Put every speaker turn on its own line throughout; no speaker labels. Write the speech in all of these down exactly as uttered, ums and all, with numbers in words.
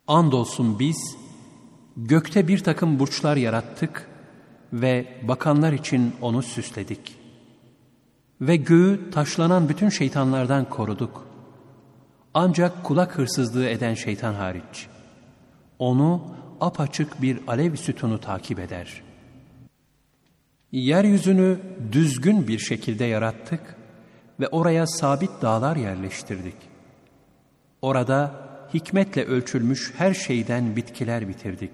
Andolsun biz gökte bir takım burçlar yarattık ve bakanlar için onu süsledik. Ve göğü taşlanan bütün şeytanlardan koruduk. Ancak kulak hırsızlığı eden şeytan hariç. Onu apaçık bir alev sütunu takip eder. Yeryüzünü düzgün bir şekilde yarattık ve oraya sabit dağlar yerleştirdik. Orada hikmetle ölçülmüş her şeyden bitkiler bitirdik.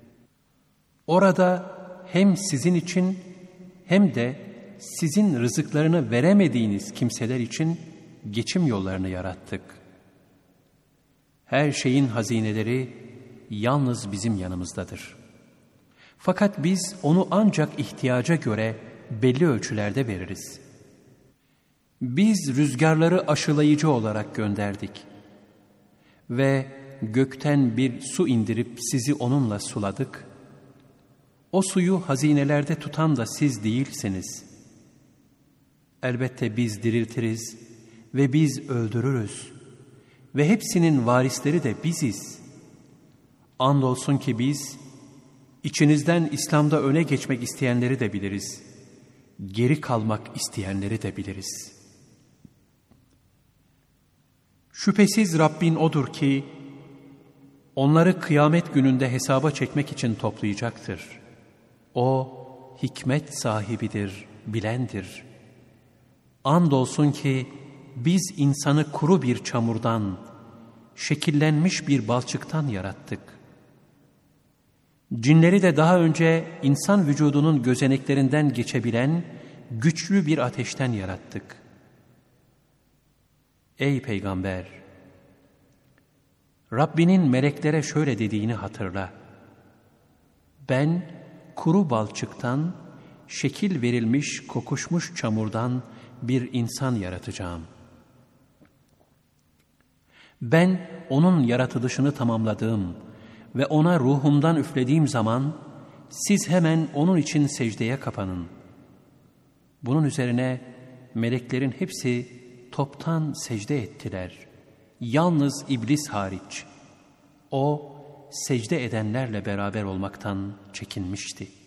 Orada hem sizin için hem de sizin rızıklarını veremediğiniz kimseler için geçim yollarını yarattık. Her şeyin hazineleri yalnız bizim yanımızdadır. Fakat biz onu ancak ihtiyaca göre belli ölçülerde veririz. Biz rüzgarları aşılayıcı olarak gönderdik ve gökten bir su indirip sizi onunla suladık. O suyu hazinelerde tutan da siz değilsiniz. Elbette biz diriltiriz ve biz öldürürüz ve hepsinin varisleri de biziz. Andolsun ki biz içinizden İslam'da öne geçmek isteyenleri de biliriz. Geri kalmak isteyenleri de biliriz. Şüphesiz Rabbin odur ki onları kıyamet gününde hesaba çekmek için toplayacaktır. O hikmet sahibidir, bilendir. Andolsun ki biz insanı kuru bir çamurdan, şekillenmiş bir balçıktan yarattık. Cinleri de daha önce insan vücudunun gözeneklerinden geçebilen güçlü bir ateşten yarattık. Ey Peygamber! Rabbinin meleklere şöyle dediğini hatırla. Ben kuru balçıktan, şekil verilmiş kokuşmuş çamurdan bir insan yaratacağım. Ben onun yaratılışını tamamladığım ve ona ruhumdan üflediğim zaman siz hemen onun için secdeye kapanın. Bunun üzerine meleklerin hepsi toptan secde ettiler. Yalnız iblis hariç. O secde edenlerle beraber olmaktan çekinmişti.